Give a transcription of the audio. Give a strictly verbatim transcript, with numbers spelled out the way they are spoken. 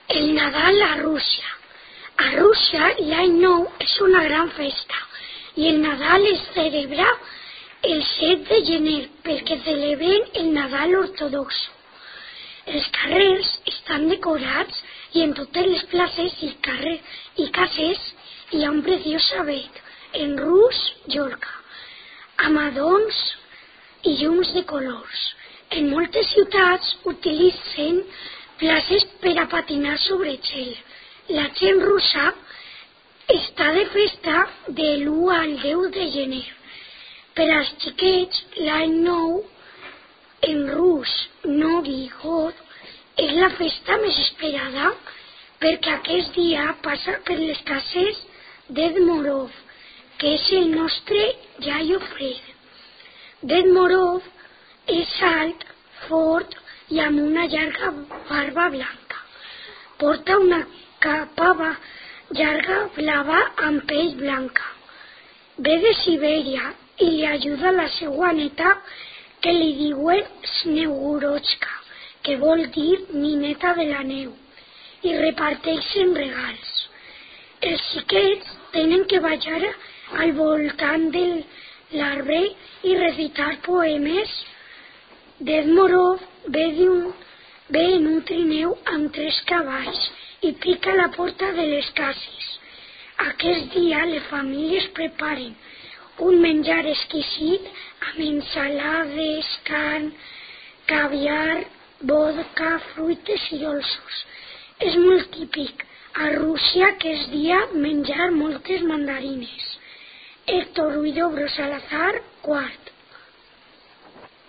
El Nadal a Rússia. A Rússia l'any nou és una gran festa i el Nadal es celebra el set de gener perquè celebren el Nadal ortodox. Els carrers estan decorats i en totes les places i, carrer, i cases hi ha un preciós avet, en rus Yorca, amb adorns i llums de colors. En moltes ciutats utilitzen places per a patinar sobre gel. La gent russa està de festa de l'u al deu de gener. Per als xiquets, l'any nou en rus Novi God és la festa més esperada perquè aquest dia passa per les cases d'Ed Morov, que és el nostre iaio Fred. Ded Morov és alt, fort i amb una llarga barba blanca. Porta una capa llarga blava amb pell blanca. Ve de Sibèria i li ajuda la seva neta que li diuen Snegurotxka, que vol dir nineta de la neu, i reparteixen regals. Els xiquets tenen que ballar al voltant de l'arbre i recitar poemes. Ded Morov ve, ve en un trineu amb tres cavalls i pica a la porta de les cases. Aquest dia les famílies preparen un menjar exquisit amb ensalades, carn, caviar, vodka, fruites i dolços. És molt típic a Rússia aquest dia menjar moltes mandarines. Héctor Huidobro Salazar, quart.